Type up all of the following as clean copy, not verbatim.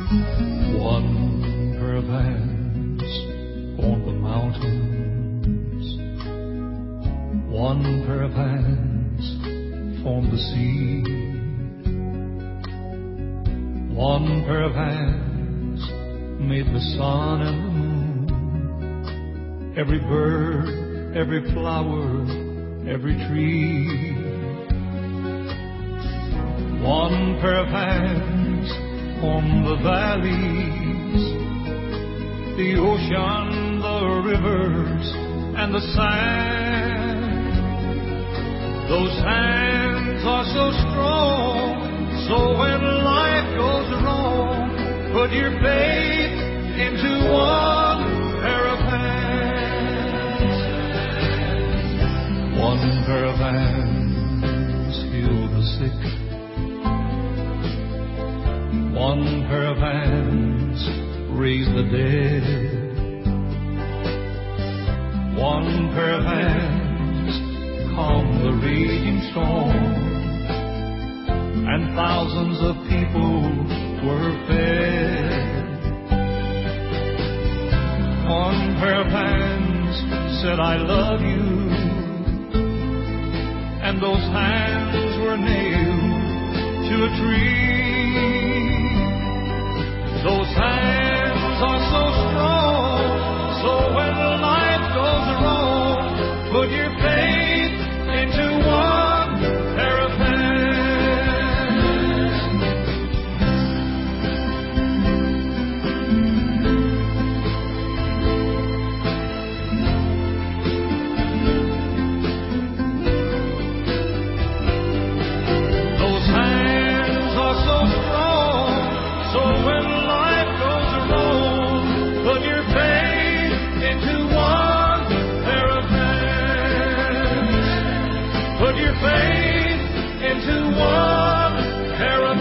One pair of hands formed the mountains. One pair of hands formed the sea. One pair of hands made the sun and the moon, every bird, every flower, every tree. One pair of hands formed the valleys, the ocean, the rivers, and the sand. Those hands are so strong, so when life goes wrong, put your faith into one pair of hands. One pair of hands heal the sick. One pair of hands raise the dead. One pair of hands calm the raging storm, and thousands of people were fed. One pair of hands said, I love you, and those hands were nailed to a tree. Those hands are so strong, so when life goes wrong, put your faith into one pair of hands. Those hands are so strong, so when life goes wrong, put your faith into one pair of hands. Put your faith into one pair of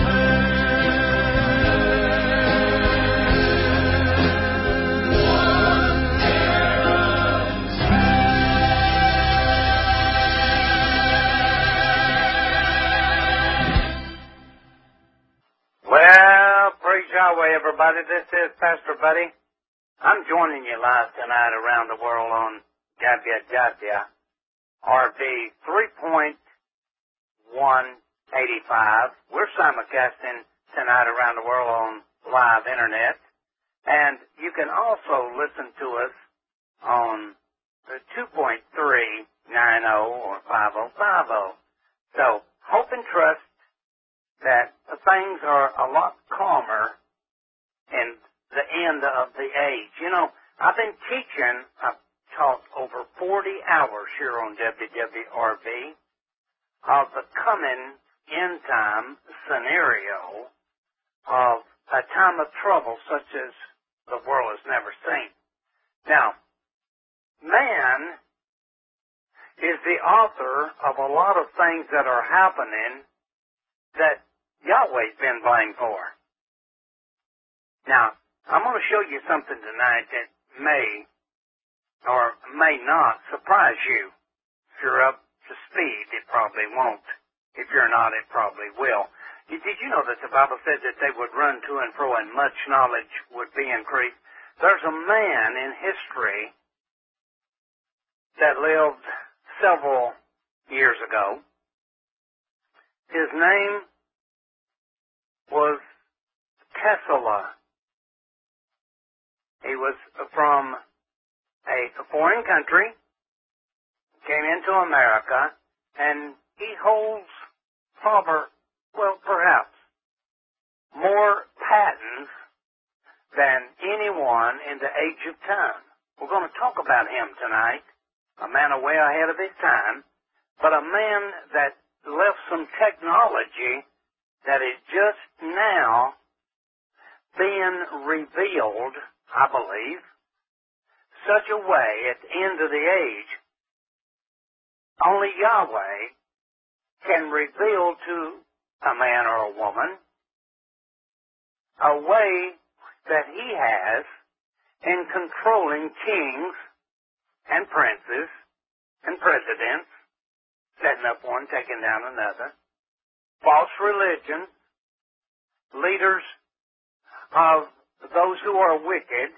hands. One pair of Well, praise Yahweh, everybody. This is Pastor Buddy. I'm joining you live tonight around the world on Gabia Jatia, RV 3.185. We're simulcasting tonight around the world on live internet. And you can also listen to us on the 2.390 or 5050. So, hope and trust that things are a lot calmer in the end of the age. You know, I've been teaching, I've taught over 40 hours here on WWRV of the coming end time scenario of a time of trouble such as the world has never seen. Now, man is the author of a lot of things that are happening that Yahweh's been blamed for. Now, I'm going to show you something tonight that may or may not surprise you. If you're up to speed, it probably won't. If you're not, it probably will. Did you know that the Bible said that they would run to and fro and much knowledge would be increased? There's a man in history that lived several years ago. His name was Tesla. He was from a foreign country, came into America, and he holds perhaps more patents than anyone in the age of time. We're going to talk about him tonight, a man way ahead of his time, but a man that left some technology that is just now being revealed, I believe, such a way at the end of the age, only Yahweh can reveal to a man or a woman a way that he has in controlling kings and princes and presidents, setting up one, taking down another, false religion, leaders of those who are wicked.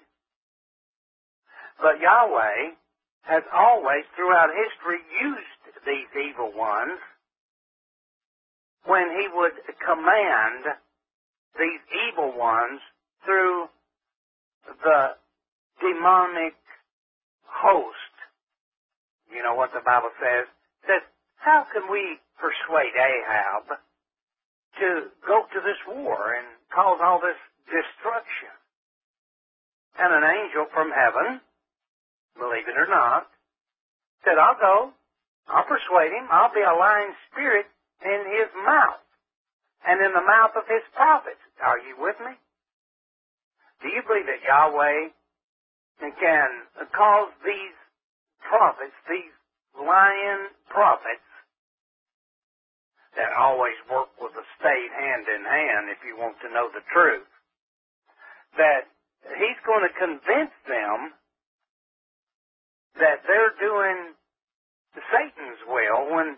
But Yahweh has always, throughout history, used these evil ones when He would command these evil ones through the demonic host. You know what the Bible says? It says, how can we persuade Ahab to go to this war and cause all this destruction? And an angel from heaven, believe it or not, said, I'll go. I'll persuade him. I'll be a lying spirit in his mouth and in the mouth of his prophets. Are you with me? Do you believe that Yahweh can cause these prophets, these lying prophets, that always work with a state hand in hand if you want to know the truth, that He's going to convince them that they're doing Satan's will when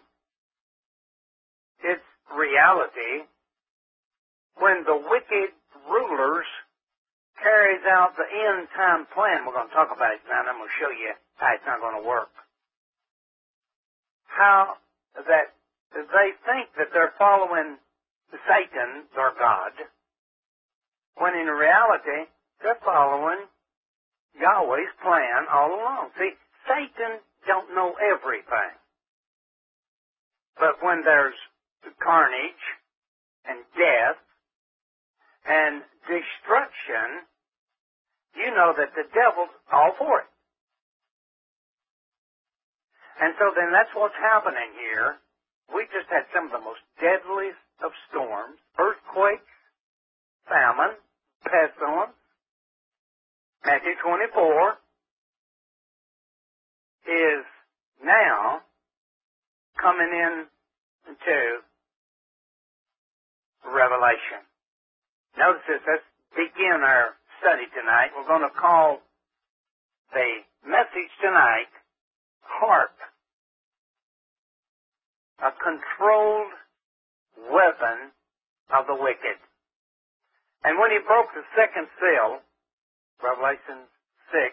it's reality, when the wicked rulers carries out the end time plan. We're going to talk about it now, and I'm going to show you how it's not going to work. How that they think that they're following Satan, their God, when in reality they're following Yahweh's plan all along. See, Satan don't know everything. But when there's carnage and death and destruction, you know that the devil's all for it. And so then that's what's happening here. We just had some of the most deadliest of storms, earthquakes, famine, pestilence. Matthew 24 is now coming in to Revelation. Notice this. Let's begin our study tonight. We're going to call the message tonight, Harp, a controlled weapon of the wicked. And when He broke the second seal, Revelation 6,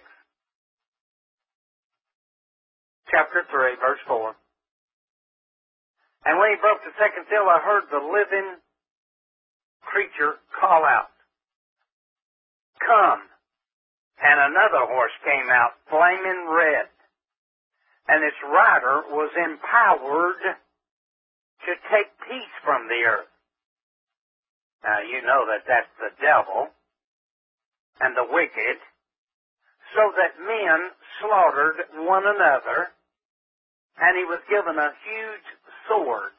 chapter 3, verse 4. And when He broke the second seal, I heard the living creature call out, come. And another horse came out, flaming red. And its rider was empowered to take peace from the earth. Now, you know that that's the devil and the wicked, so that men slaughtered one another, and he was given a huge sword.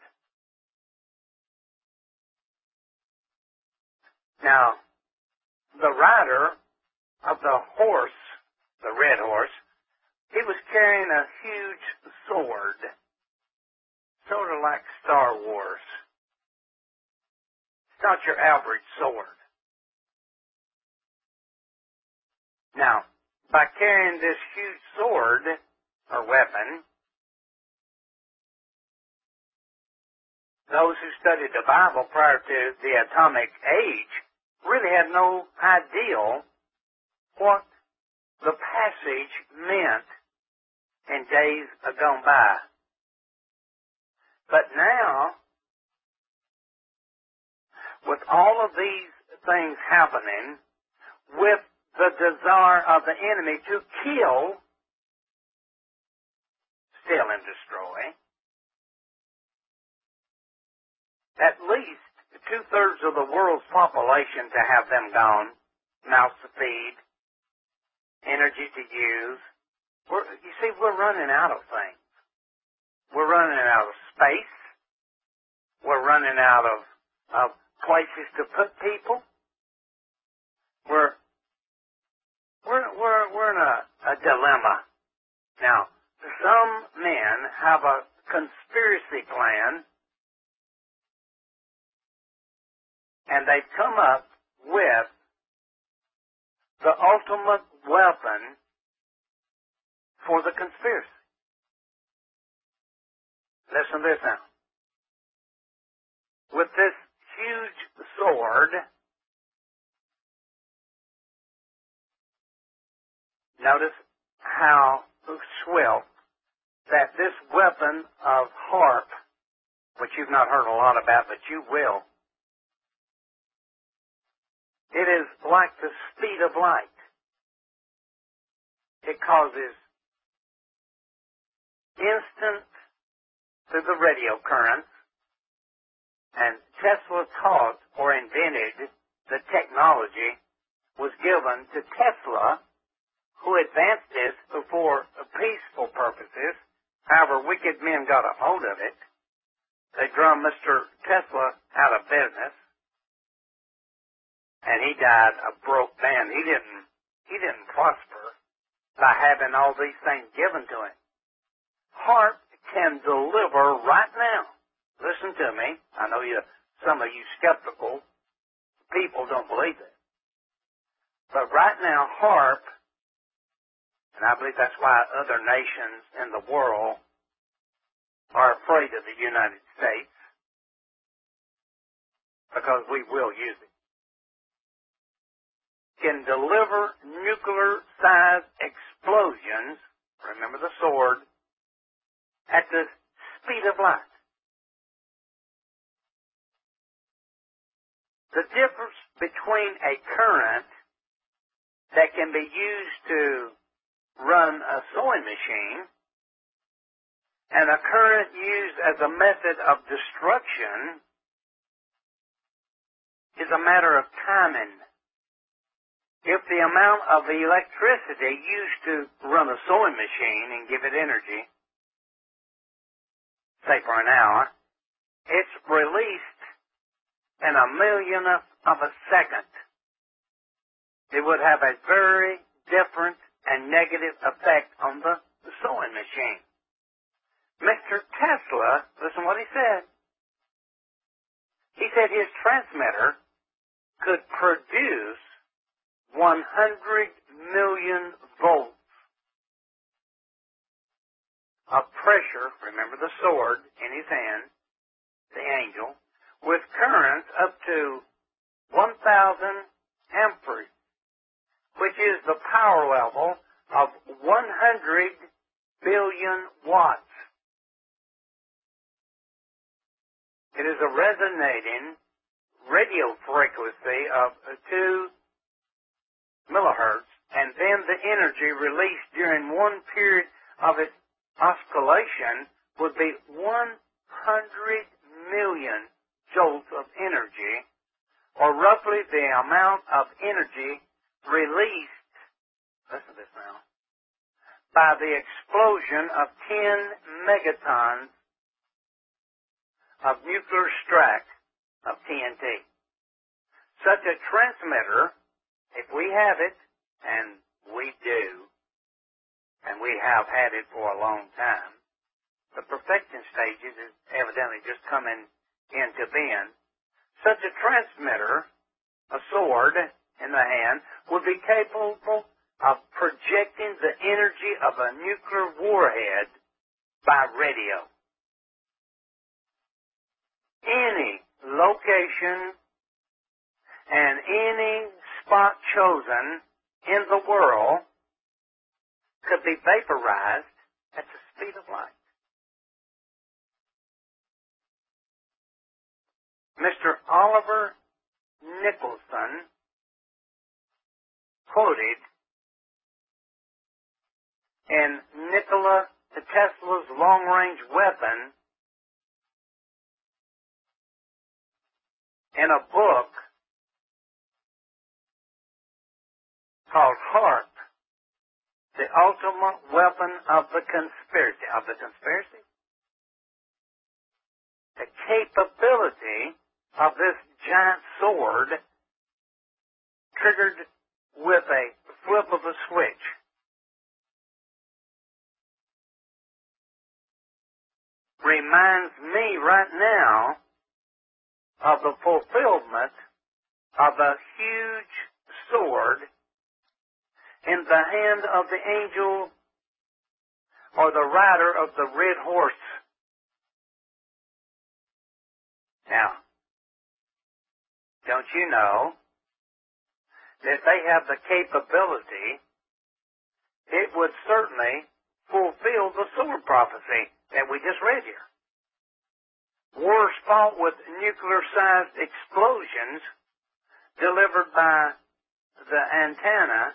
Now, the rider of the horse, the red horse, he was carrying a huge sword, sort of like Star Wars. It's not your average sword. Now, by carrying this huge sword, or weapon, those who studied the Bible prior to the atomic age really had no idea what the passage meant in days gone by. But now, with all of these things happening, with the desire of the enemy to kill, steal, and destroy, at least 2/3 of the world's population to have them gone, mouths to feed, energy to use. You see, we're running out of things. We're running out of space. We're running out of places to put people. We're in a dilemma. Now, some men have a conspiracy plan, and they've come up with the ultimate weapon for the conspiracy. Listen to this now. With this huge sword, Notice how swift that this weapon of HAARP, which you've not heard a lot about, but you will, it is like the speed of light. It causes instant through the radio currents, and Tesla taught or invented the technology was given to Tesla, who advanced this for peaceful purposes. However, wicked men got a hold of it. They drummed Mr. Tesla out of business, and he died a broke man. He didn't prosper by having all these things given to him. HAARP can deliver right now. Listen to me. I know some of you skeptical people don't believe it. But right now, HAARP, and I believe that's why other nations in the world are afraid of the United States, because we will use it, can deliver nuclear-sized explosions, remember the sword, at the speed of light. The difference between a current that can be used to run a sewing machine and a current used as a method of destruction is a matter of timing. If the amount of electricity used to run a sewing machine and give it energy, say for an hour, it's released in a millionth of a second, it would have a very different and negative effect on the sewing machine. Mr. Tesla, listen what he said. He said his transmitter could produce 100 million volts of pressure, remember the sword in his hand, the angel, with currents up to 1,000 amperes, which is the power level of 100 billion watts. It is a resonating radio frequency of 2 millihertz, and then the energy released during one period of its oscillation would be 100 million joules of energy, or roughly the amount of energy released, listen to this now, by the explosion of 10 megatons of nuclear strike of TNT. Such a transmitter, if we have it, and we do, and we have had it for a long time, the perfection stages is evidently just coming into being. Such a transmitter, a sword in the hand, would be capable of projecting the energy of a nuclear warhead by radio. Any location and any spot chosen in the world could be vaporized at the speed of light. Mr. Oliver Nicholson quoted in Nikola Tesla's long-range weapon in a book called HAARP, The Ultimate Weapon of the Conspiracy. Of the conspiracy? The capability of this giant sword triggered with a flip of a switch. Reminds me right now of the fulfillment of a huge sword in the hand of the angel or the rider of the red horse. Now, don't you know that they have the capability, it would certainly fulfill the sword prophecy that we just read here. Wars fought with nuclear-sized explosions delivered by the antenna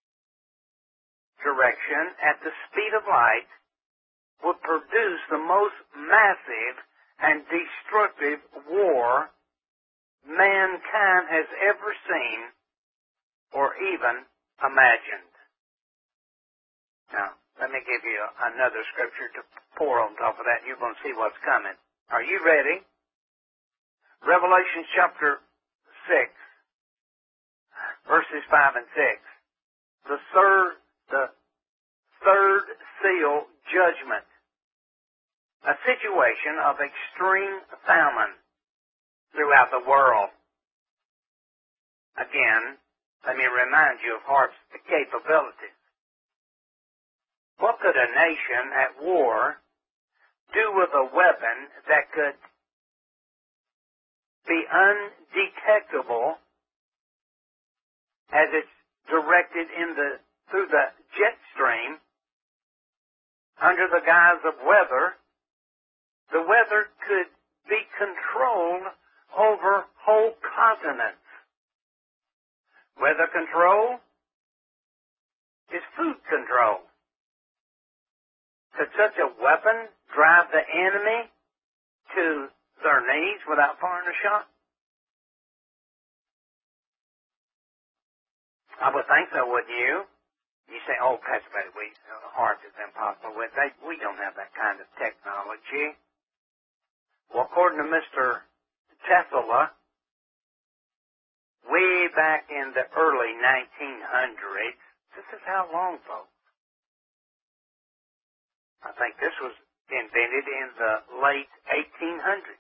direction at the speed of light would produce the most massive and destructive war mankind has ever seen or even imagined. Now, let me give you another scripture to pour on top of that, and you're going to see what's coming. Are you ready? Revelation chapter 6, verses 5 and 6. The third seal judgment. A situation of extreme famine throughout the world. Again, let me remind you of HAARP's capabilities. What could a nation at war do with a weapon that could be undetectable as it's directed through the jet stream under the guise of weather? The weather could be controlled over whole continents. Weather control is food control. Could such a weapon drive the enemy to their knees without firing a shot? I would think so, wouldn't you? You say, oh, Pastor Betty, HAARP is impossible. We don't have that kind of technology. Well, according to Mr. Tesla, way back in the early 1900s, this is how long, folks. I think this was invented in the late 1800s.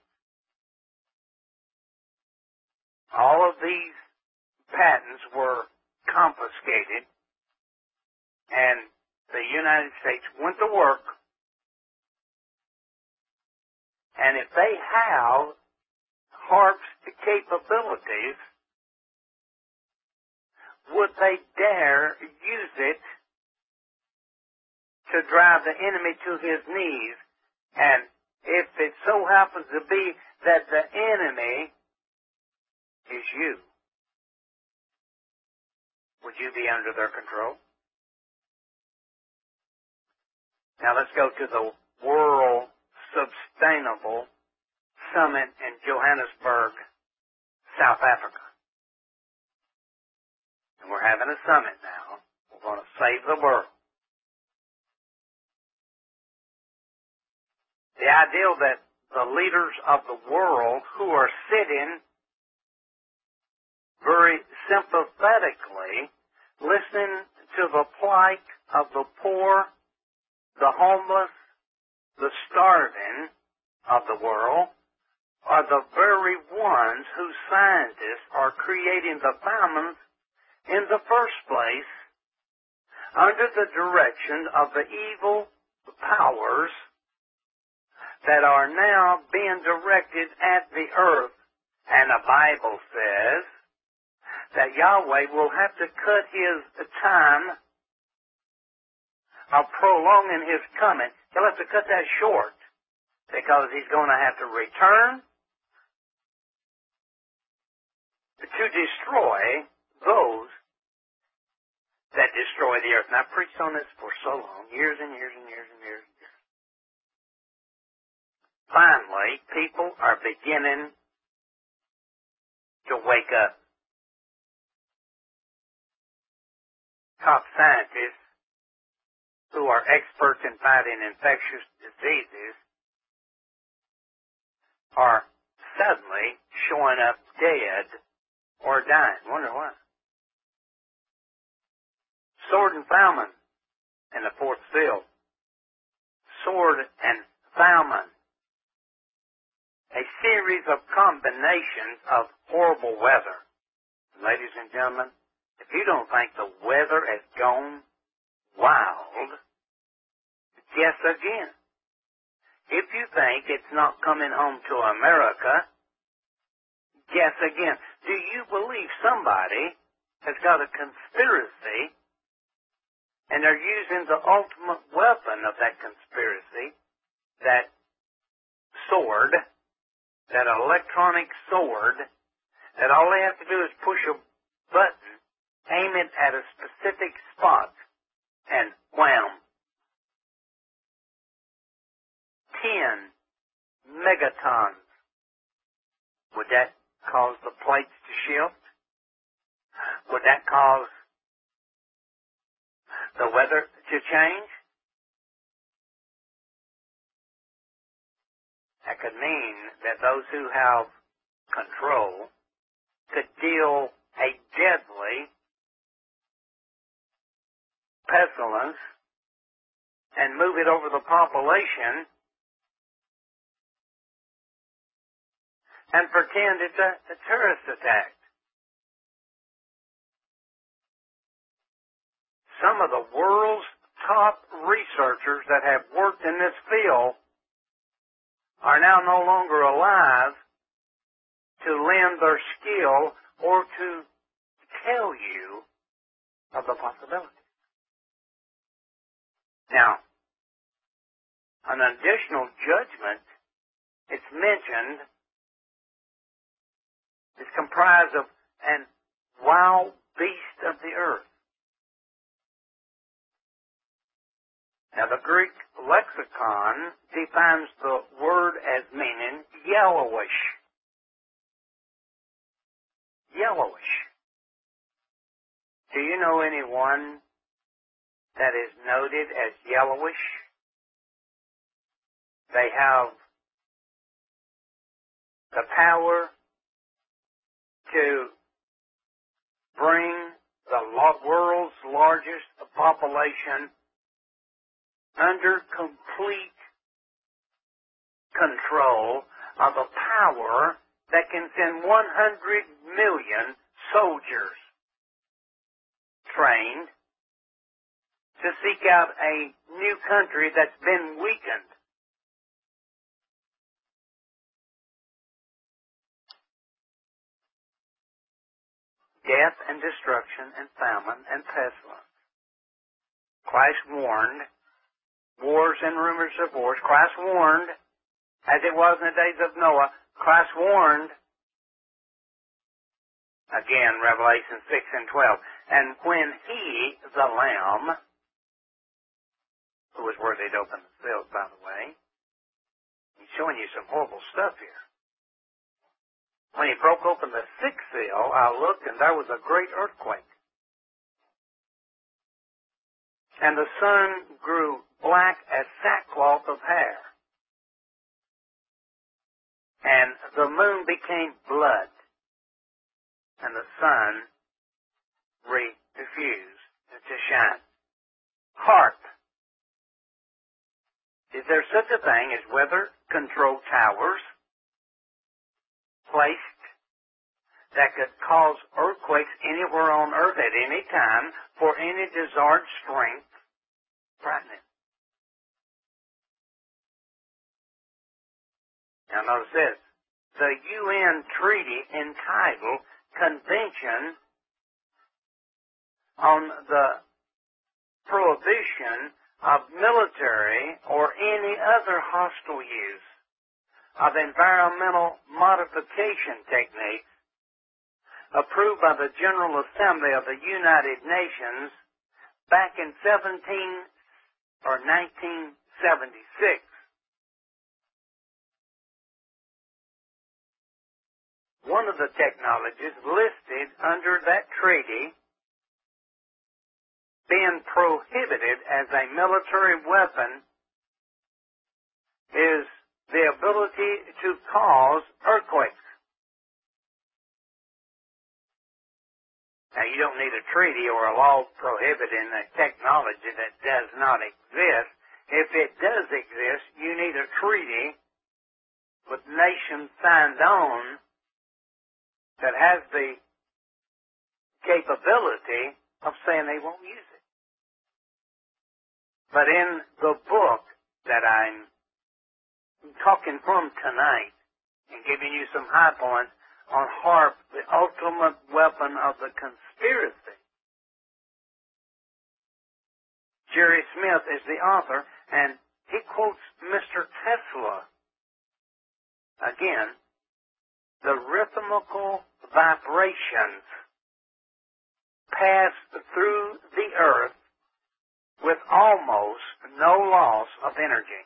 All of these patents were confiscated, and the United States went to work. And if they have HAARP's capabilities, would they dare use it to drive the enemy to his knees? And if it so happens to be that the enemy is you, would you be under their control? Now let's go to the World Sustainable Summit in Johannesburg, South Africa. And we're having a summit now. We're going to save the world. The idea that the leaders of the world who are sitting very sympathetically listening to the plight of the poor, the homeless, the starving of the world, are the very ones whose scientists are creating the famines in the first place under the direction of the evil powers that are now being directed at the earth. And the Bible says that Yahweh will have to cut his time of prolonging his coming. He'll have to cut that short because he's going to have to return to destroy those that destroy the earth. And I've preached on this for so long, years and years and years and years and years. Finally, people are beginning to wake up. Top scientists who are experts in fighting infectious diseases are suddenly showing up dead or dying. Wonder why. Sword and famine in the fourth seal. Sword and famine. A series of combinations of horrible weather. Ladies and gentlemen, if you don't think the weather has gone wild, guess again. If you think it's not coming home to America, guess again. Do you believe somebody has got a conspiracy And they're using the ultimate weapon of that conspiracy, that sword, that electronic sword, that all they have to do is push a button, aim it at a specific spot, and wham! 10 megatons. Would that cause the plates to shift? Would that cause the weather to change? That could mean that those who have control could deal a deadly pestilence and move it over the population and pretend it's a terrorist attack. Some of the world's top researchers that have worked in this field are now no longer alive to lend their skill or to tell you of the possibility. Now, an additional judgment, it's mentioned, is comprised of an wild beast of the earth. Now, the Greek lexicon defines the word as meaning yellowish. Yellowish. Do you know anyone that is noted as yellowish? They have the power to bring the world's largest population under complete control of a power that can send 100 million soldiers trained to seek out a new country that's been weakened. Death and destruction and famine and pestilence. Christ warned. Wars and rumors of wars. Christ warned, as it was in the days of Noah. Christ warned, again, Revelation 6 and 12. And when he, the Lamb, who was worthy to open the seals, by the way, he's showing you some horrible stuff here. When he broke open the sixth seal, I looked and there was a great earthquake. And the sun grew black as sackcloth of hair. And the moon became blood. And the sun refused to shine. Harp. Is there such a thing as weather control towers placed that could cause earthquakes anywhere on earth at any time for any desired strength? Frightening. Now notice this. The UN treaty entitled Convention on the Prohibition of Military or any other hostile use of environmental modification techniques approved by the General Assembly of the United Nations back in 1976. One of the technologies listed under that treaty being prohibited as a military weapon is the ability to cause earthquakes. Now, you don't need a treaty or a law prohibiting a technology that does not exist. If it does exist, you need a treaty with nations signed on that has the capability of saying they won't use it. But in the book that I'm talking from tonight and giving you some high points on HAARP, the ultimate weapon of the conspiracy, Jerry Smith is the author, and he quotes Mr. Tesla. Again, the rhythmical vibrations pass through the earth with almost no loss of energy.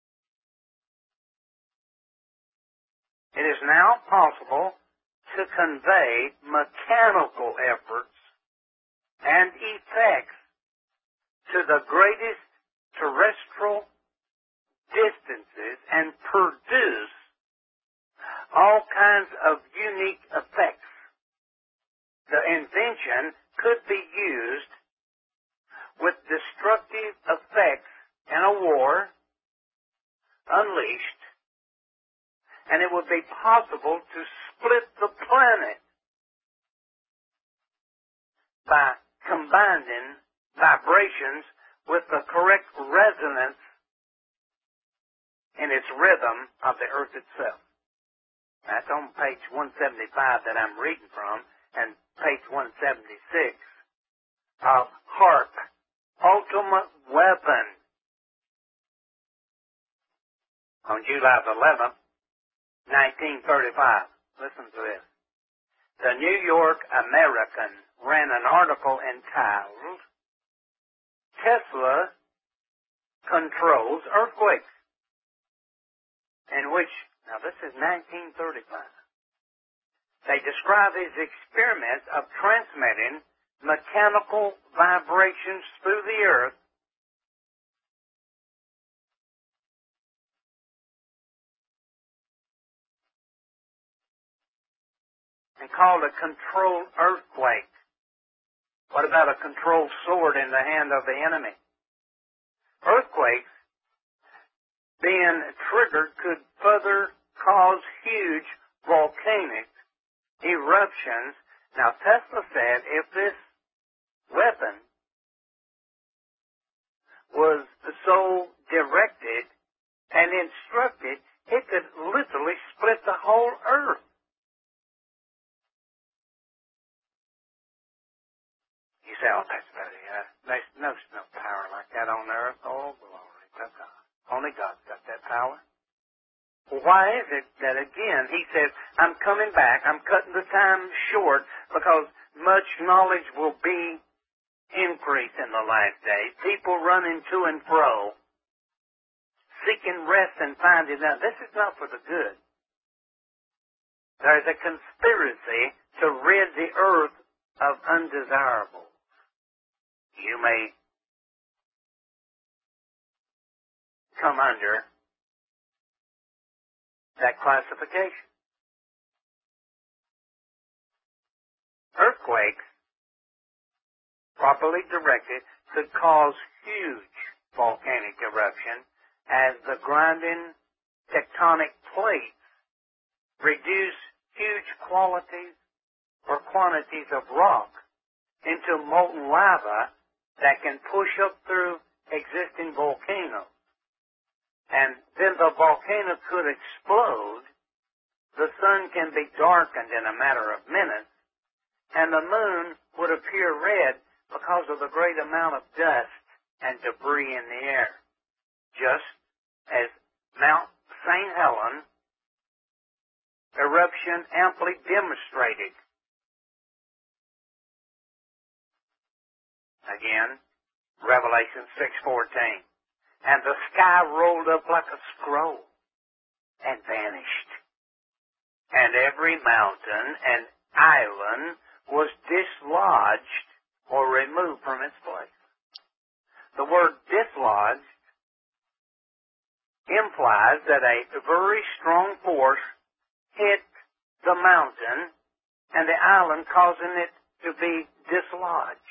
It is now possible to convey mechanical efforts and effects to the greatest terrestrial distances and produce all kinds of unique effects. The invention could be used with destructive effects in a war unleashed, and it would be possible to split the planet by combining vibrations with the correct resonance in its rhythm of the earth itself. That's on page 175 that I'm reading from, and page 176 of HAARP, Ultimate Weapon, on July 11th, 1935. Listen to this. The New York American ran an article entitled, Tesla Controls Earthquakes, in which, now this is 1935, they describe his experiments of transmitting mechanical vibrations through the earth and called a controlled earthquake. What about a controlled sword in the hand of the enemy? Earthquakes, being triggered, could further cause huge volcanic eruptions. Now, Tesla said if this weapon was so directed and instructed, it could literally split the whole earth. You say, oh, that's better. There's no power like that on earth. Oh, glory to God. Only God's got that power. Well, why is it that, again, he says, I'm coming back, I'm cutting the time short because much knowledge will be increased in the last days. People running to and fro, seeking rest and finding out. This is not for the good. There's a conspiracy to rid the earth of undesirables. You may come under that classification. Earthquakes, properly directed, could cause huge volcanic eruption as the grinding tectonic plates reduce huge qualities or quantities of rock into molten lava that can push up through existing volcanoes. And then the volcano could explode, the sun can be darkened in a matter of minutes, and the moon would appear red because of the great amount of dust and debris in the air, just as Mount St. Helens eruption amply demonstrated. Again, Revelation 6:14. And the sky rolled up like a scroll and vanished. And every mountain and island was dislodged or removed from its place. The word dislodged implies that a very strong force hit the mountain and the island, causing it to be dislodged.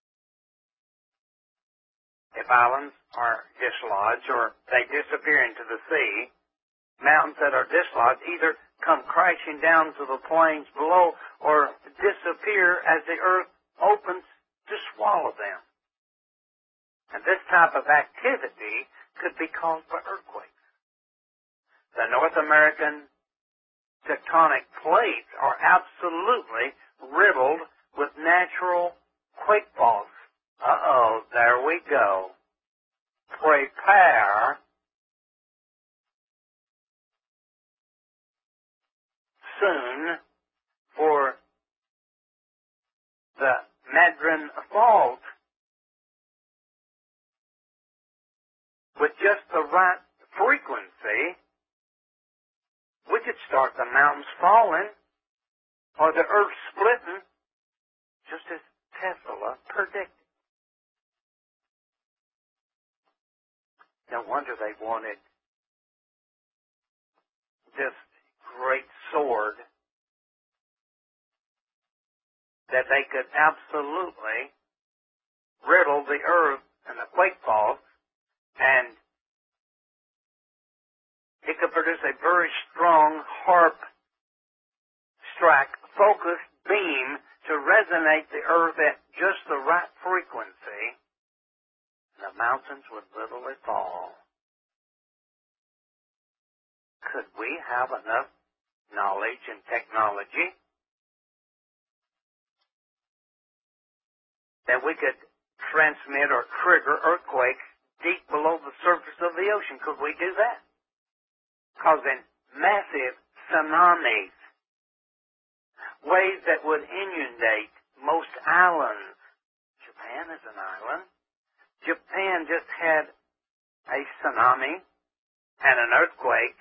If islands are dislodged or they disappear into the sea, mountains that are dislodged either come crashing down to the plains below or disappear as the earth opens to swallow them. And this type of activity could be called for earthquakes. The North American tectonic plates are absolutely riddled with natural quake faults. Uh-oh, there we go. prepare soon for the Madron Fault with just the right frequency, we could start the mountains falling or the earth splitting, just as Tesla predicted. No wonder they wanted this great sword that they could absolutely riddle the earth and the quake faults, and it could produce a very strong harp strike focused beam to resonate the earth at just the right frequency, and the mountains would literally fall. Could we have enough knowledge and technology that we could transmit or trigger earthquakes deep below the surface of the ocean? Could we do that? Causing massive tsunamis, waves that would inundate most islands. Japan is an island. Japan just had a tsunami and an earthquake.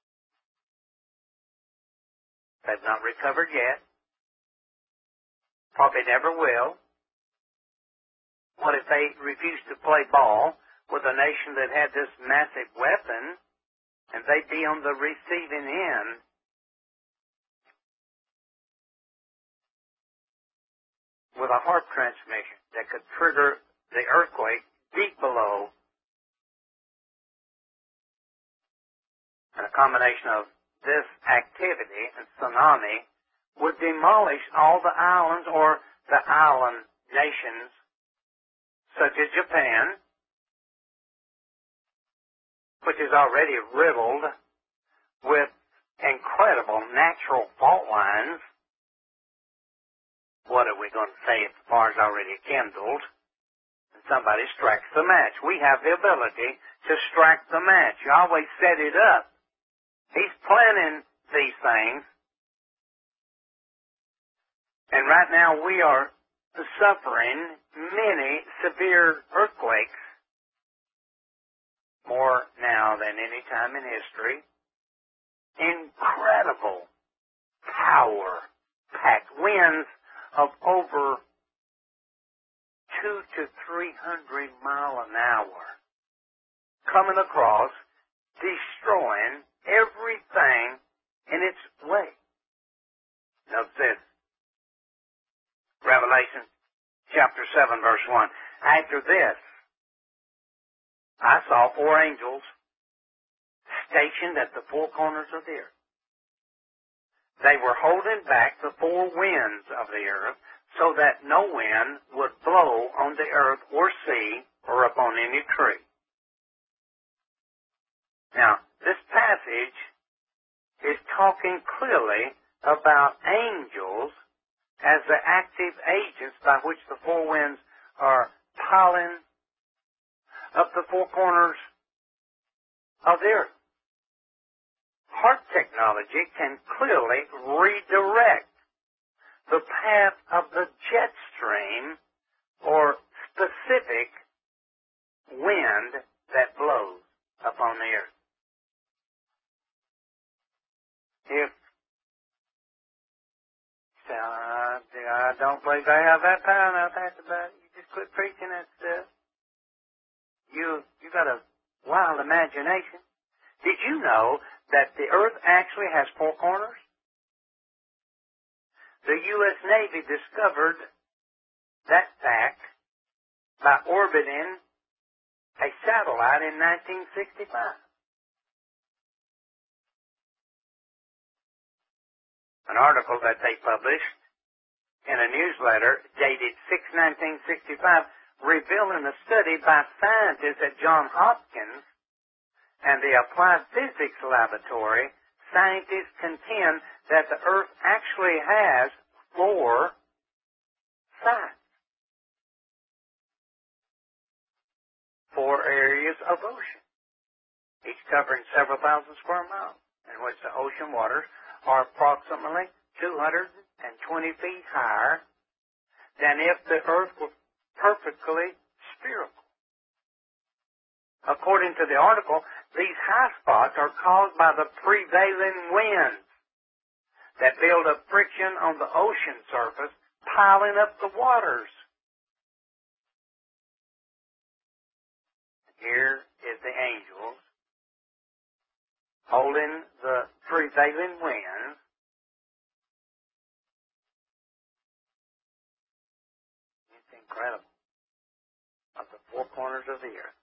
They've not recovered yet. Probably never will. What if they refused to play ball with a nation that had this massive weapon, and they'd be on the receiving end with a harp transmission that could trigger the earthquake deep below? And a combination of this activity and tsunami would demolish all the islands or the island nations such as Japan, which is already riddled with incredible natural fault lines. What are we going to say if the fire's already kindled and somebody strikes the match? We have the ability to strike the match. Yahweh set it up. He's planning these things. And right now we are suffering many severe earthquakes, more now than any time in history. Incredible power-packed winds of over 200 to 300 miles an hour coming across, destroying everything in its way. Note this. Revelation chapter 7, verse 1. After this, I saw 4 angels stationed at the 4 corners of the earth. They were holding back the 4 winds of the earth so that no wind would blow on the earth or sea or upon any tree. Now, this passage is talking clearly about angels as the active agents by which the 4 winds are piling up the 4 corners of the earth. Harp technology can clearly redirect the path of the jet stream or specific wind that blows upon the earth. If I don't believe they have that power now, Pastor, but you just quit preaching that stuff. You got a wild imagination. Did you know that the earth actually has 4 corners? The U.S. Navy discovered that fact by orbiting a satellite in 1965. An article that they published in a newsletter dated 6/1965 revealing a study by scientists at Johns Hopkins and the Applied Physics Laboratory. Scientists contend that the Earth actually has 4 sides. 4 4 areas of ocean, each covering several thousand square miles, in which the ocean waters are approximately 220 feet higher than if the earth were perfectly spherical. According to the article, these high spots are caused by the prevailing winds that build up friction on the ocean surface, piling up the waters. Here is the angels holding the prevailing winds. It's incredible. Of the 4 corners of the earth.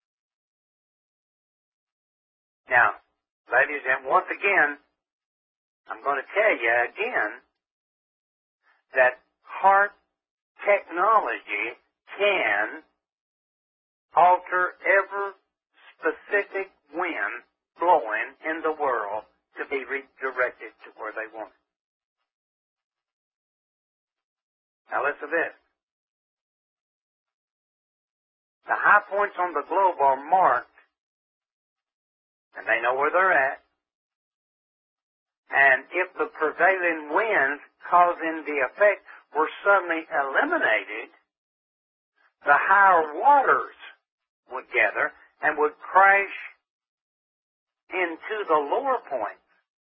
Now, ladies and once again, I'm going to tell you again that HAARP technology can alter every specific wind blowing in the world to be redirected to where they want it. Now listen to this. The high points on the globe are marked, and they know where they're at. And if the prevailing winds causing the effect were suddenly eliminated, the higher waters would gather and would crash into the lower points,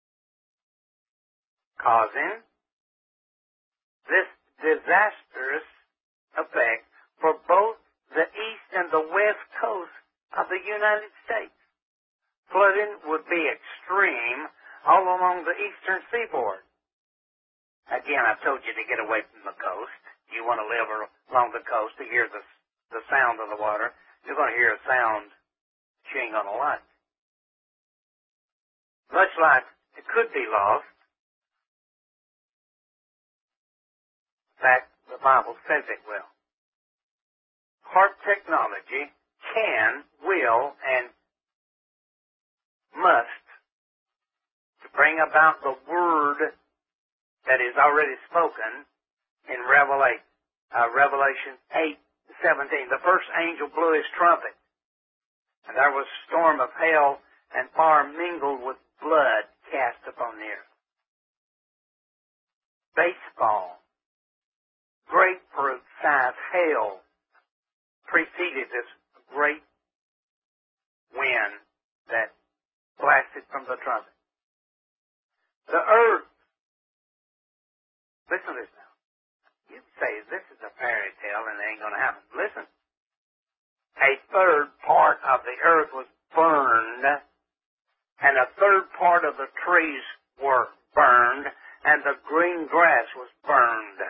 causing this disastrous effect for both the east and the west coast of the United States. Flooding would be extreme all along the eastern seaboard. Again, I've told you to get away from the coast. You want to live along the coast to hear the sound of the water. You're going to hear a sound that you ain't going to like. Much like it could be lost. In fact, the Bible says it will. HAARP technology can, will, and must to bring about the word that is already spoken in Revelation 8:17. The first angel blew his trumpet, and there was a storm of hail and fire mingled with blood cast upon the earth. Baseball, grapefruit-sized hail preceded this great wind that blasted from the trumpet. The earth, listen to this now. You say this is a fairy tale and it ain't going to happen. Listen. A third part of the earth was burned, and a third part of the trees were burned, and the green grass was burned.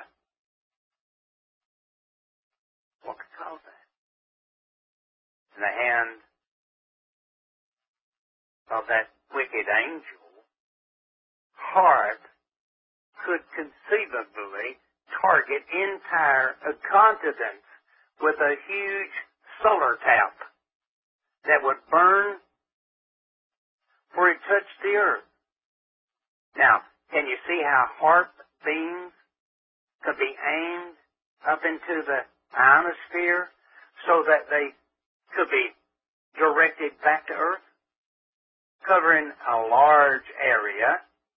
What could cause that? In the hand of that wicked angel, HAARP could conceivably target entire continents with a huge solar tap that would burn where it touched the earth. Now, can you see how HAARP beams could be aimed up into the ionosphere so that they could be directed back to earth, covering a large area?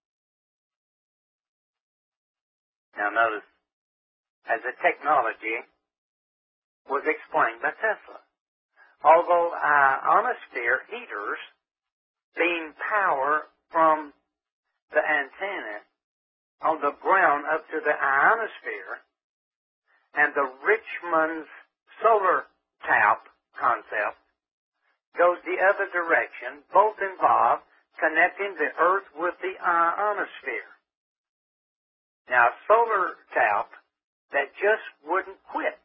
Now notice, as the technology was explained by Tesla, although ionosphere heaters beam power from the antenna on the ground up to the ionosphere, and the Richmond's solar tap concept goes the other direction, both involve connecting the earth with the ionosphere. Now, solar tap that just wouldn't quit.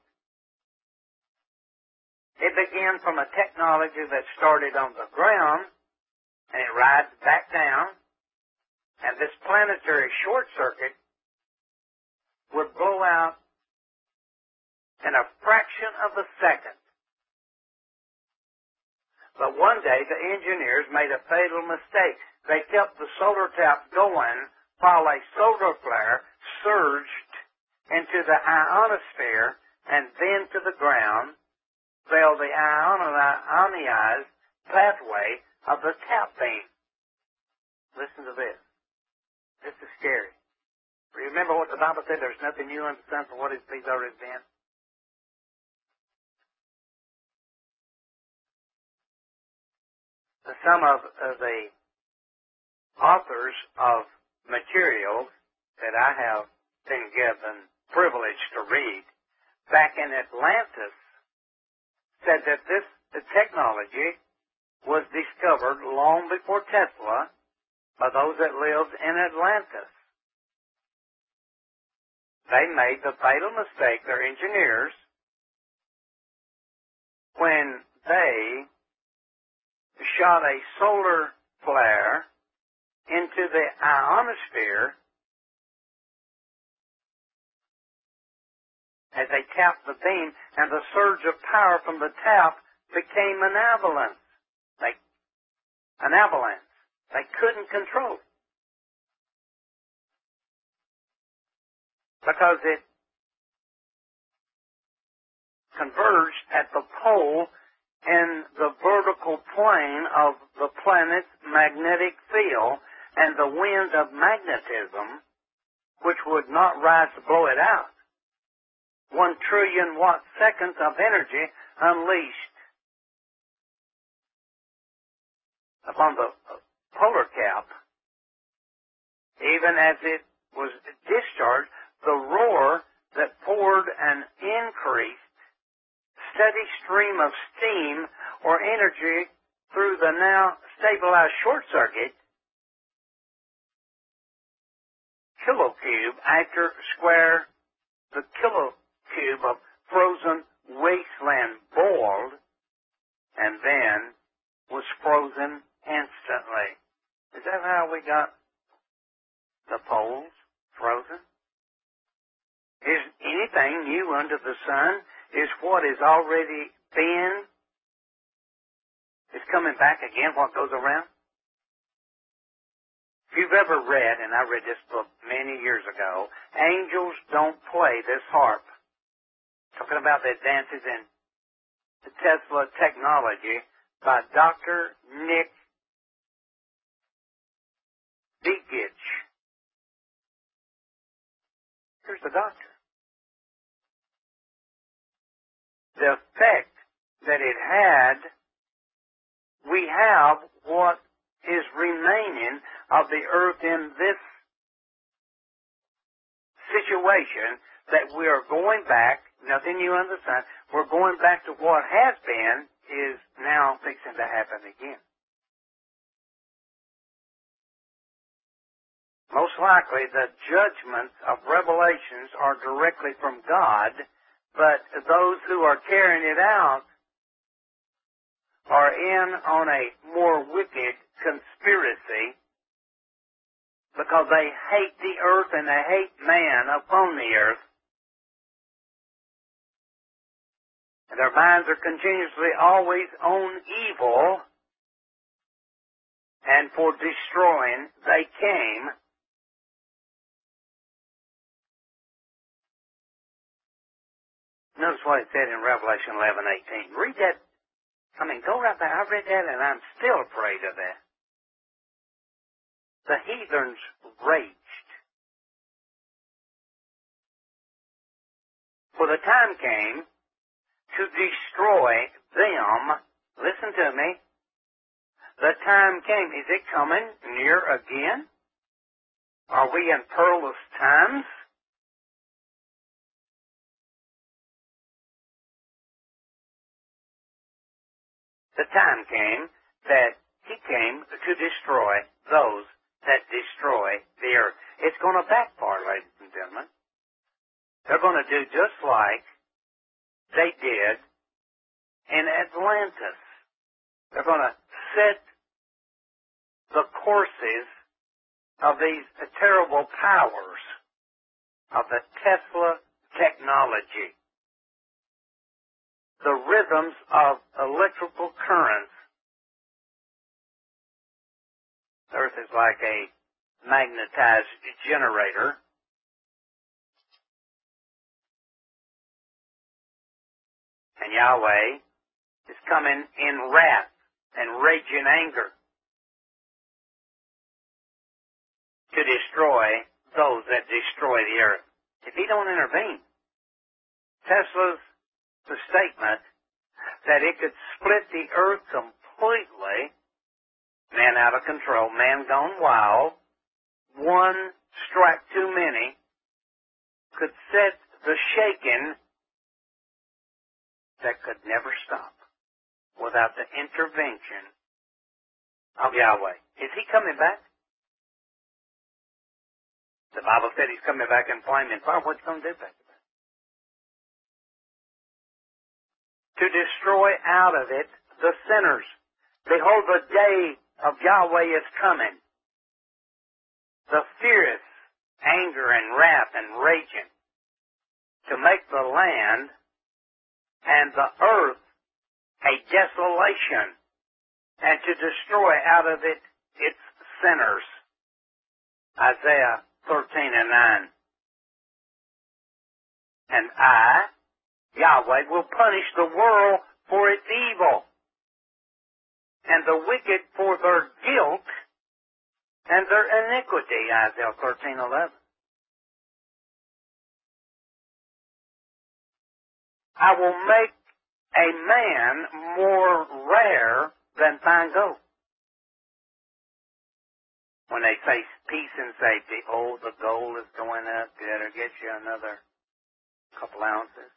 It began from a technology that started on the ground, and it rides back down, and this planetary short circuit would blow out in a fraction of a second. But one day, the engineers made a fatal mistake. They kept the solar tap going while a solar flare surged into the ionosphere and then to the ground, failed the ionized pathway of the tap beam. Listen to this. This is scary. Remember what the Bible said, there's nothing new under the sun for what He's already been? Some of the authors of materials that I have been given privilege to read back in Atlantis said that this technology was discovered long before Tesla by those that lived in Atlantis. They made the fatal mistake, their engineers, when they shot a solar flare into the ionosphere as they tapped the beam, and the surge of power from the tap became an avalanche. They couldn't control it because it converged at the pole in the vertical plane of the planet's magnetic field, and the wind of magnetism, which would not rise to blow it out. 1 trillion watt seconds of energy unleashed upon the polar cap. Even as it was discharged, the roar that poured an increased steady stream of steam or energy through the now stabilized short circuit kilocube after square, the kilocube of frozen wasteland boiled and then was frozen instantly. Is that how we got the poles frozen? Is anything new under the sun? Is what has already been is coming back again, what goes around? If you've ever read, and I read this book many years ago, Angels Don't Play This Harp, talking about the advances in the Tesla technology by Dr. Nick Begich. Here's the doctor. The effect that it had, we have what is remaining of the earth in this situation that we are going back, nothing new under the sun, we're going back to what has been is now fixing to happen again. Most likely the judgments of Revelations are directly from God, but those who are carrying it out are in on a more wicked conspiracy because they hate the earth and they hate man upon the earth. And their minds are continuously always on evil, and for destroying they came. Notice what it said in Revelation 11:18. Read that. Go right there. I read that and I'm still afraid of that. The heathens raged. For the time came to destroy them. Listen to me. The time came. Is it coming near again? Are we in perilous times? The time came that He came to destroy those that destroy the earth. It's going to backfire, ladies and gentlemen. They're going to do just like they did in Atlantis. They're going to set the courses of these terrible powers of the Tesla technology. The rhythms of electrical currents. The earth is like a magnetized generator. And Yahweh is coming in wrath and raging anger to destroy those that destroy the earth. If he don't intervene, Tesla's the statement that it could split the earth completely, man out of control, man gone wild, one strike too many, could set the shaking that could never stop without the intervention of Yahweh. Is he coming back? The Bible said he's coming back in flame and fire. What's he going to do back to that? To destroy out of it the sinners. Behold, the day of Yahweh is coming. The fierce anger and wrath and raging to make the land and the earth a desolation and to destroy out of it its sinners. Isaiah 13:9. And I, Yahweh, will punish the world for its evil and the wicked for their guilt and their iniquity. Isaiah 13:11. I will make a man more rare than fine gold. When they say peace and safety, oh, the gold is going up, better get you another couple ounces.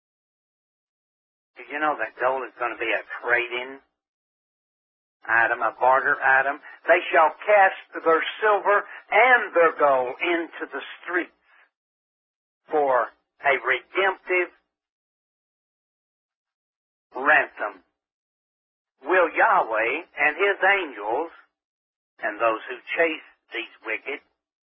Did you know that gold is going to be a trade-in item, a barter item? They shall cast their silver and their gold into the streets for a redemptive ransom. Will Yahweh and his angels and those who chase these wicked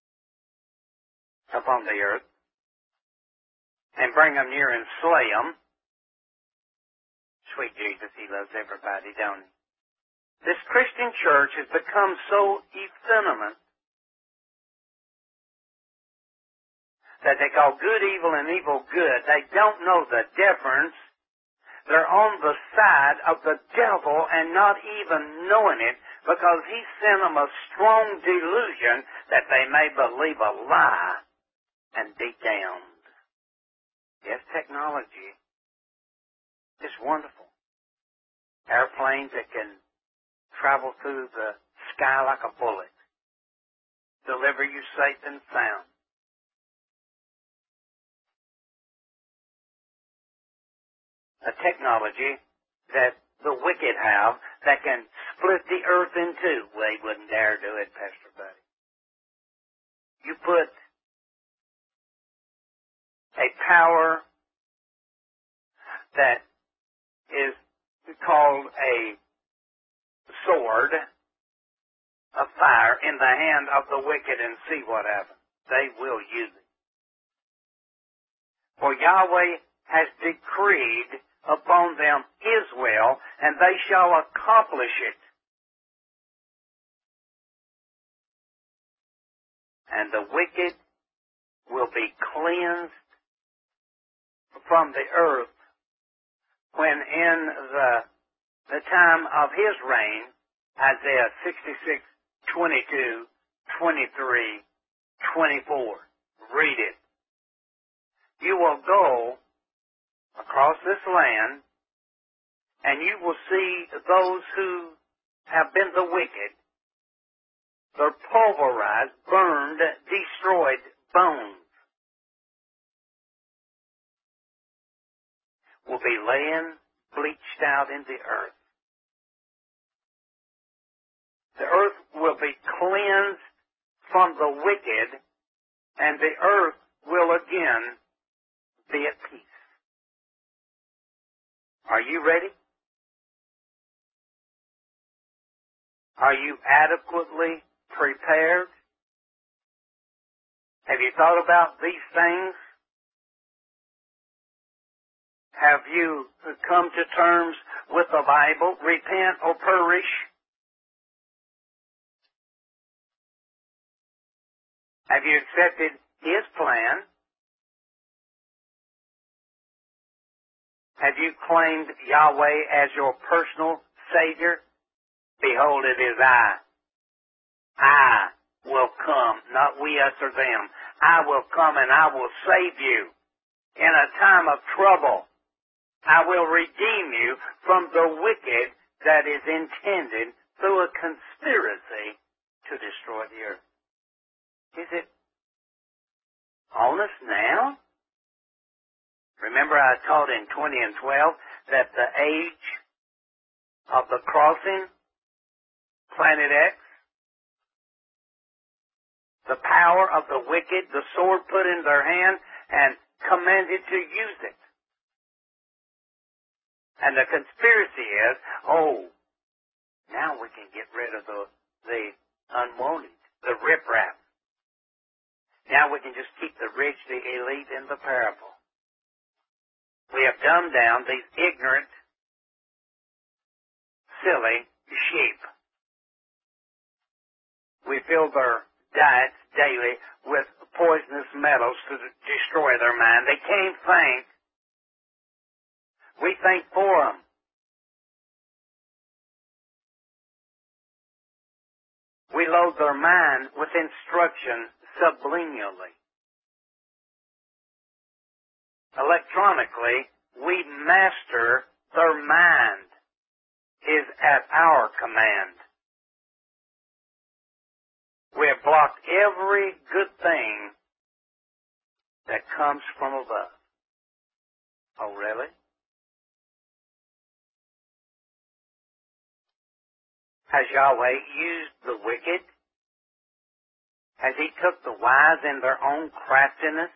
upon the earth and bring them near and slay them? Sweet Jesus, he loves everybody, don't he? This Christian church has become so effeminate that they call good evil and evil good. They don't know the difference. They're on the side of the devil and not even knowing it because he sent them a strong delusion that they may believe a lie and be damned. Yes, technology is wonderful. Airplanes that can travel through the sky like a bullet, deliver you safe and sound. A technology that the wicked have that can split the earth in two. Well, they wouldn't dare do it, Pastor Buddy. You put a power that is called a sword of fire in the hand of the wicked and see what happens. They will use it. For Yahweh has decreed upon them his will, and they shall accomplish it. And the wicked will be cleansed from the earth when in the time of his reign, Isaiah 66:22, 23, 24. Read it. You will go across this land, and you will see those who have been the wicked, their pulverized, burned, destroyed bones will be laying bleached out in the earth. The earth will be cleansed from the wicked, and the earth will again be at peace. Are you ready? Are you adequately prepared? Have you thought about these things? Have you come to terms with the Bible? Repent or perish. Have you accepted his plan? Have you claimed Yahweh as your personal Savior? Behold, it is I. I will come, not we, us, or them. I will come and I will save you in a time of trouble. I will redeem you from the wicked that is intended through a conspiracy to destroy the earth. Is it on us now? Remember I taught in 20 and 12 that the age of the crossing, Planet X, the power of the wicked, the sword put in their hand and commanded to use it. And the conspiracy is, now we can get rid of the unwanted, the riprap. Now we can just keep the rich, the elite, and the powerful. We have dumbed down these ignorant, silly sheep. We fill their diets daily with poisonous metals to destroy their mind. They can't think. We think for them. We load their mind with instruction subliminally. Electronically, we master their mind is at our command. We have blocked every good thing that comes from above. Oh, really? Has Yahweh used the wicked? Has He took the wise in their own craftiness?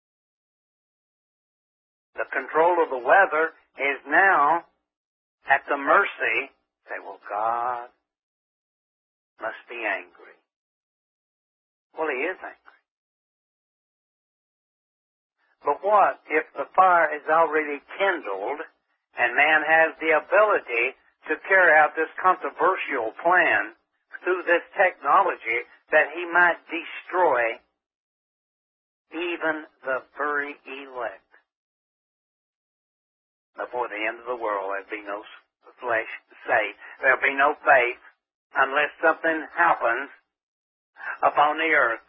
The control of the weather is now at the mercy. Say, well, God must be angry. Well, He is angry. But what if the fire is already kindled and man has the ability to carry out this controversial plan through this technology that he might destroy even the very elect? Before the end of the world, there'll be no flesh saved. There'll be no faith unless something happens upon the earth.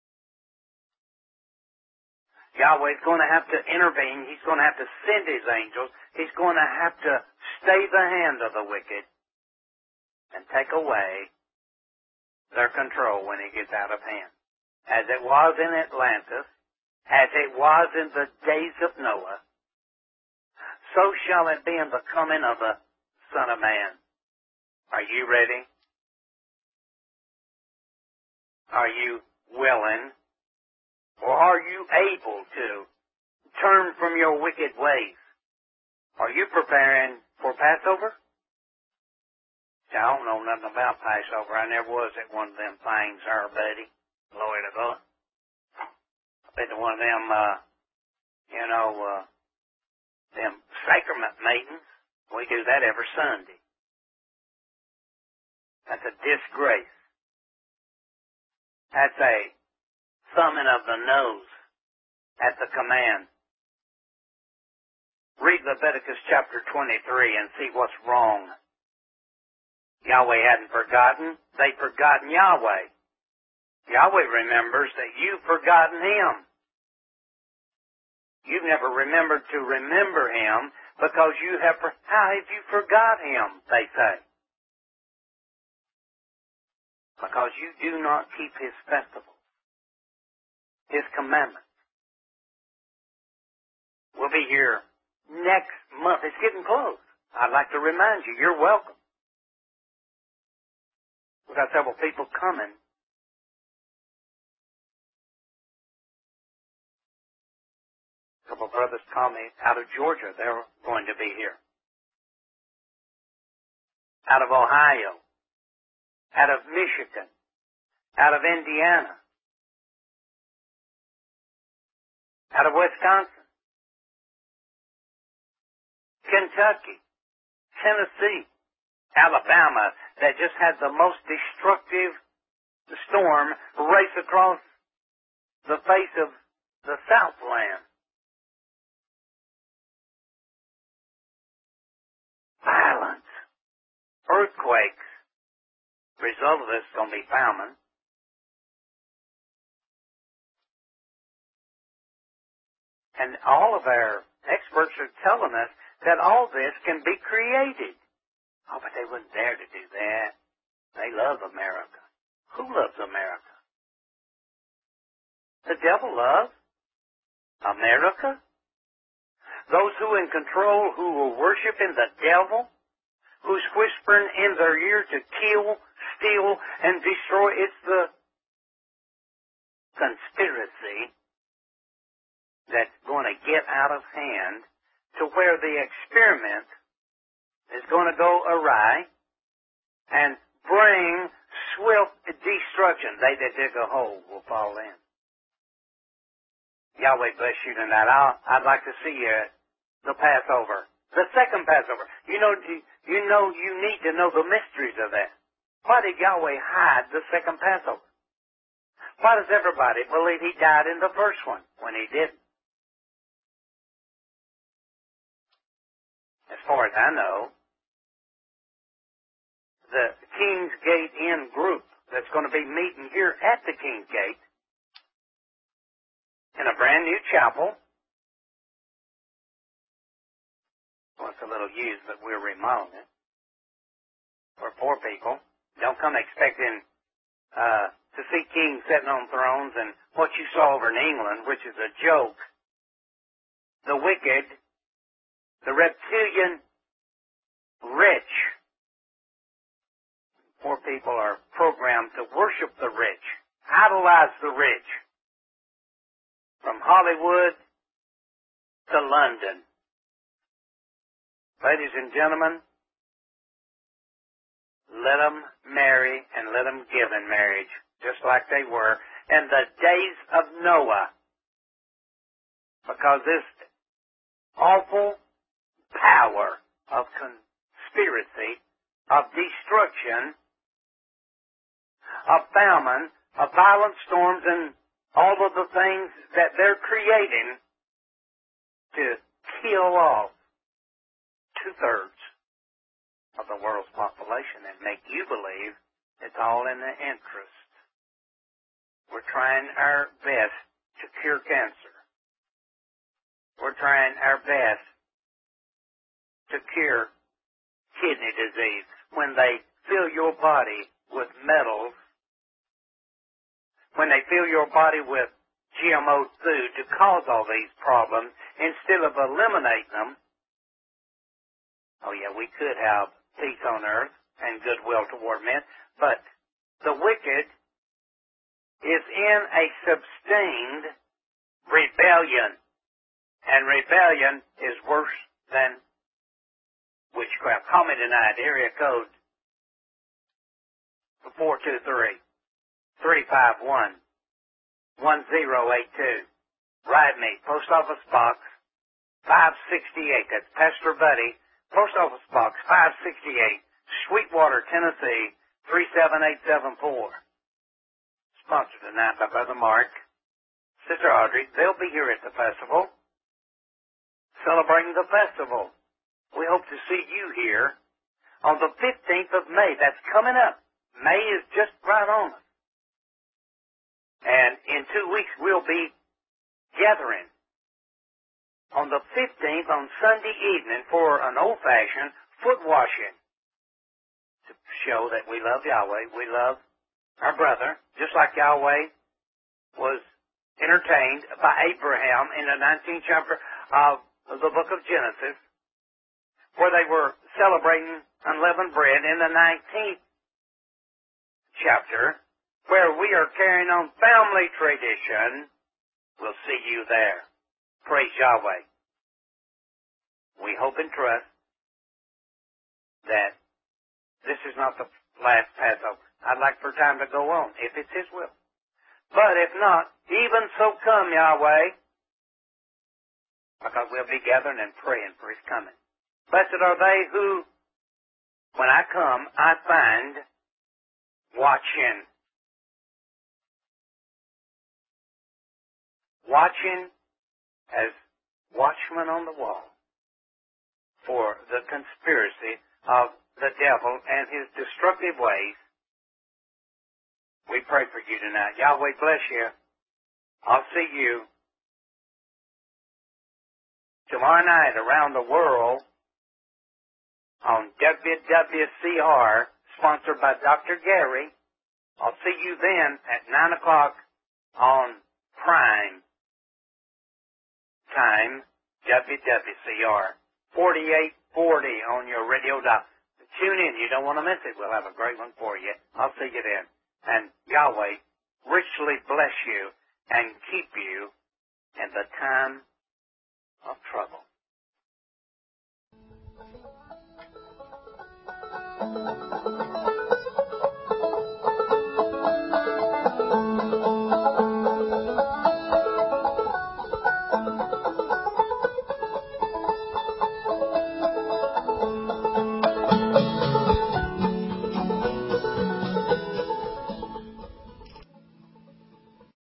Yahweh's going to have to intervene. He's going to have to send His angels. He's going to have to stay the hand of the wicked and take away their control when it gets out of hand. As it was in Atlantis, as it was in the days of Noah, so shall it be in the coming of the Son of Man. Are you ready? Are you willing? Or are you able to turn from your wicked ways? Are you preparing for Passover? See, I don't know nothing about Passover. I never was at one of them things there, buddy. Glory to God. I've been to one of them, them sacrament meetings. We do that every Sunday. That's a disgrace. That's a thumbing of the nose at the command. Read Leviticus chapter 23 and see what's wrong. Yahweh hadn't forgotten. They'd forgotten Yahweh. Yahweh remembers that you've forgotten Him. You've never remembered to remember Him because how have you forgot Him, they say. Because you do not keep His festivals. His commandments. We'll be here next month. It's getting close. I'd like to remind you, you're welcome. We've got several people coming. A couple of brothers called me out of Georgia. They're going to be here. Out of Ohio. Out of Michigan. Out of Indiana. Out of Wisconsin, Kentucky, Tennessee, Alabama, that just had the most destructive storm race across the face of the Southland. result of this is going to be famine. And all of our experts are telling us that all this can be created. Oh, but they wouldn't dare to do that. They love America. Who loves America? The devil loves America. Those who are in control, who are worshiping the devil, who's whispering in their ear to kill, steal, and destroy. It's the conspiracy that's going to get out of hand to where the experiment is going to go awry and bring swift destruction. They that dig a hole will fall in. Yahweh bless you tonight. I'd like to see you at the Passover, the second Passover. You need to know the mysteries of that. Why did Yahweh hide the second Passover? Why does everybody believe he died in the first one when he didn't? As far as I know, the King's Gate Inn group that's going to be meeting here at the King's Gate in a brand new chapel. Well, it's a little used, but we're remodeling it for poor people. Don't come expecting to see kings sitting on thrones and what you saw over in England, which is a joke. The wicked, the reptilian rich. Poor people are programmed to worship the rich, idolize the rich. From Hollywood to London. Ladies and gentlemen, let them marry and let them give in marriage, just like they were in the days of Noah. Because this awful power of conspiracy, of destruction, of famine, of violent storms, and all of the things that they're creating to kill off 2/3 of the world's population and make you believe it's all in the interest. We're trying our best to cure cancer. We're trying our best to cure kidney disease. When they fill your body with metals, when they fill your body with GMO food to cause all these problems, instead of eliminating them, oh yeah, we could have peace on earth and goodwill toward men, but the wicked is in a sustained rebellion, and rebellion is worse than witchcraft. Call me tonight, area code 423-351-1082. Write me, Post Office Box 568. That's Pastor Buddy, Post Office Box 568, Sweetwater, Tennessee 37874. Sponsored tonight by Brother Mark, Sister Audrey. They'll be here at the festival, celebrating the festival. We hope to see you here on the 15th of May. That's coming up. May is just right on us. And in 2 weeks, we'll be gathering on the 15th on Sunday evening for an old-fashioned foot washing to show that we love Yahweh. We love our brother, just like Yahweh was entertained by Abraham in the 19th chapter of the book of Genesis, where they were celebrating unleavened bread. In the 19th chapter, where we are carrying on family tradition, we'll see you there. Praise Yahweh. We hope and trust that this is not the last Passover. I'd like for time to go on, if it's His will. But if not, even so come, Yahweh, because we'll be gathering and praying for His coming. Blessed are they who, when I come, I find watching. Watching as watchmen on the wall for the conspiracy of the devil and his destructive ways We pray for you tonight. Yahweh bless you. I'll see you tomorrow night around the world on WWCR, sponsored by Dr. Gary. I'll see you then at 9 o'clock on Prime Time, WWCR, 4840 on your radio dial. Tune in. You don't want to miss it. We'll have a great one for you. I'll see you then. And Yahweh richly bless you and keep you in the time of trouble.